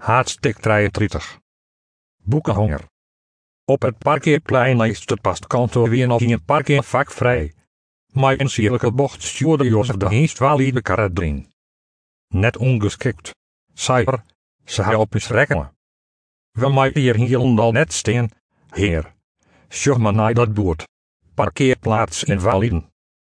Hartstikke 33. Boekenhonger. Op het parkeerplein is het pastkantoor weer nog een parkeervak vrij. Maar in sierlijke bocht stuurde Jozef de heest valide kar erin. Net ongeschikt, zei er, ze hij op eens rekken. We maken hier helemaal net steen, heer. Sjog maar naar dat boord. Parkeerplaats invaliden.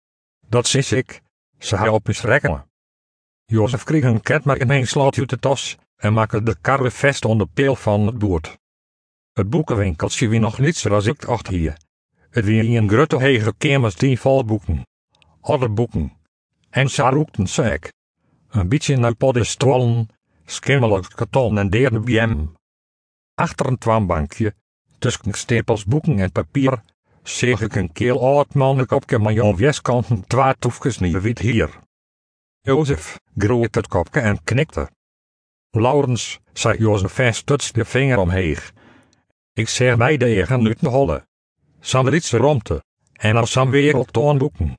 Dat is ik, ze hij op eens rekken. Jozef kreeg een ketmer in een slot uit de tas en maakte de karre vast onder peel van het boord. Het boekenwinkeltje wie nog niet zoals ik dacht hier. Het wie een grote hege kamers die vol boeken. Alle boeken. En ze rookten zeik. Een beetje naar poddenstollen, skimmelig karton en derde biem. Achter een twambankje, tussen stapels boeken en papier, zag ik een keel oud mannelijk op mijn aan westkanten 2 toefjes nieuw wit hier. Jozef groeit het kopje en knikte. Laurens, zei Jozef vast stutste de vinger omheeg. Ik zeg mij de eigen uit de holle. Sam Ritse romte, en als Sam wereldtoonboeken.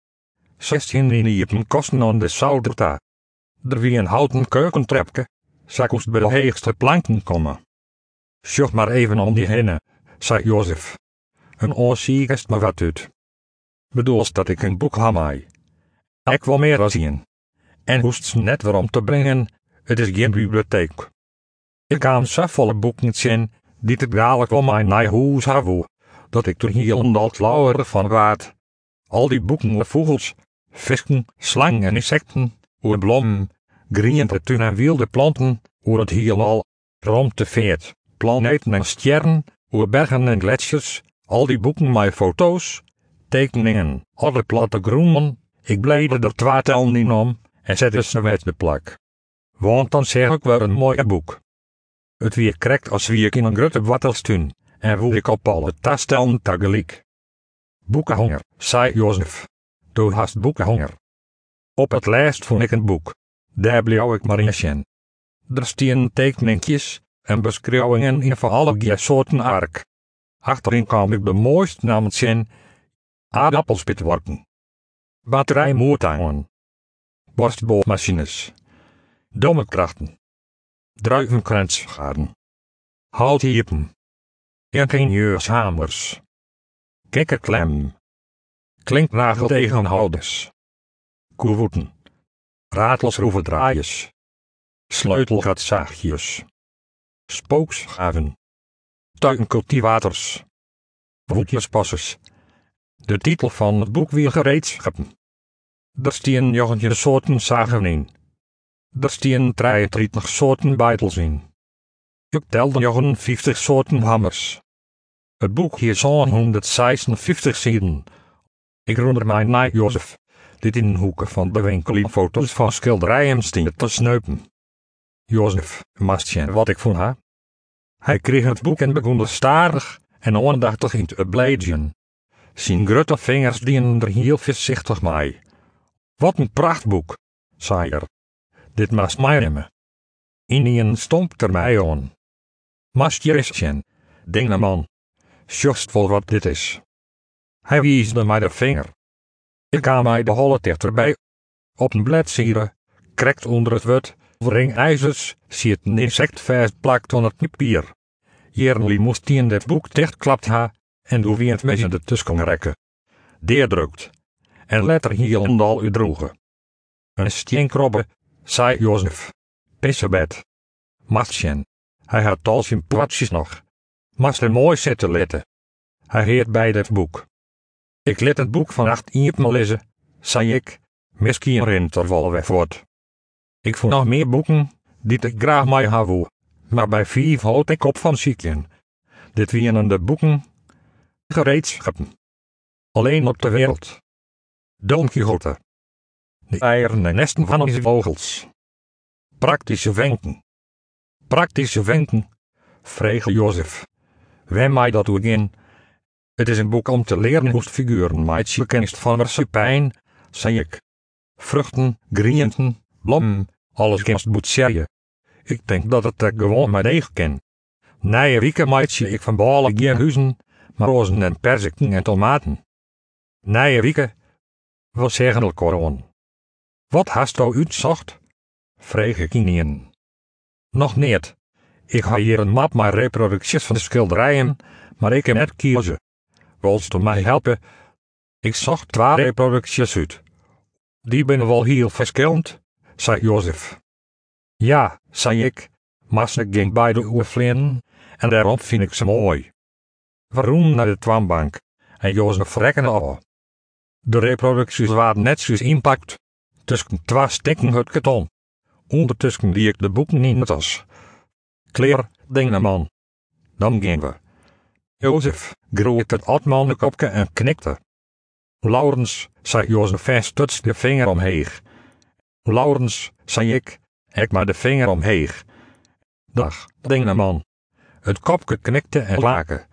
16 niepen kosten aan de zouderta. Er wie een houten keukentrepje, zij koest bij de heegste planken komen. Sjoch maar even om die henne, zei Jozef. Een oorzie is maar wat uit. Bedoelst dat ik een boek hamai. Ik wil meer als zien. En hoest net weer om te brengen, het is geen bibliotheek. Ik ga een volle boeken zien, die te dadelijk om mijn naar huis hebben, dat ik er helemaal lauwer van waard. Al die boeken over vogels, visken, slangen en insecten, over bloemen, groente tuin en wilde planten, over het heelal, rond de veert, planeten en sterren, over bergen en gletsjers, al die boeken met foto's, tekeningen, alle platte groenen, ik blijde er 2 tellen in om en zette ze met de plak. Want dan zeg ik weer een mooi boek. Het weer krekt als wie ik in een grote wattelstuin, en voel ik op alle tastellen tegelijk. Boekenhonger, zei Jozef. Du hast boekenhonger. Op het lijst vond ik een boek. Daar bleef ik maar in zien. Er staan tekeningjes en beschrijvingen in van alle soorten ark. Achterin kwam ik de mooiste namen zien. Aardappelspitworken. Batterijmotoren. Borstboormachines. Dommekrachten. Druivenkransgaarden. Houthiepen. Ingenieurshamers. Kikkerklem. Klinknageltegenhouders. Koevoeten. Ratelsroevendraaiers. Sleutelgatzaagjes. Spookschaven. Tuincultivators. Woedjespassers. De titel van het boek weer gereedschappen. Er staan jochentje soorten zagen in. Er staan 33 soorten beitels in. Ik telde jochen 50 soorten hammers. Het boek hier zo'n 156 zijden. Ik roerde mij naar Jozef, dit in hoeken van de winkel in foto's van schilderijen staan te sneupen. Jozef, mast je wat ik vond ha? Hij kreeg het boek en begon er starig en aandachtig in te blijden. Zijn grote vingers dienen er heel voorzichtig mee. Wat een prachtboek, zei er. Dit mast mij nemen. Indien stompt er mij aan. Mast je eens zien, dinge man. Just vol wat dit is. Hij wiesde mij de vinger. Ik ga mij de holle dichterbij. Op een bladzijde, krekt onder het wut, ring ijzers, ziet een insect vastplakt aan het papier. Jerli moest in dit boek dichtklapt ha, en doe wie het mes in de tussen rekken. Deerdrukt. En letter hielendal uitdroegen. Een steenkrobbe, zei Jozef. Pissebed. Mastjen. Hij had al zijn platjes nog. Mast er mooi zitten letten. Hij heert bij dit boek. Ik liet het boek van 8 iepen lezen, zei ik, misschien rent er wel weg wordt. Ik vond nog meer boeken, die ik graag mee had, maar bij 5 houd ik op van ziekten. Dit wienen de boeken, gereedschappen. Alleen op de wereld. Don Quixote. De eieren en nesten van onze vogels. Praktische wenken. Praktische wenken, vreeg Jozef. Wij mij dat doen in. Het is een boek om te leren hoe figuren meidje kenst van marsepein, zei ik. Vruchten, groenten, bloemen, alles kenst moet zeggen. Ik denk dat het er gewoon maar eigen ken. Nee, wieke meidje ik van ballen geen huizen, maar rozen en perziken en tomaten. Nee, wieke. We zeggen elkaar aan. Wat hast u uitzocht? Vreeg ik in. Nog niet. Ik ga hier een map met reproducties van de schilderijen, maar ik kan net kiezen. Wilt u mij helpen? Ik zocht 2 reproducties uit. Die zijn wel heel verschillend, zei Jozef. Ja, zei ik, maar ze ging bij de oefenen, en daarom vind ik ze mooi. We roemen naar de toonbank, en Jozef rekende al. De reproducties waren net zoals impact, tussen 2 stikken uit karton. Ondertussen die ik de boeken in de tas. Kleer, dingeman. Dan gingen we. Jozef groeide het atman een kopje en knikte. Laurens, zei Jozef en stutste de vinger omheeg. Laurens, zei ik maar de vinger omheeg. Dag, dingeman. Het kopje knikte en laken.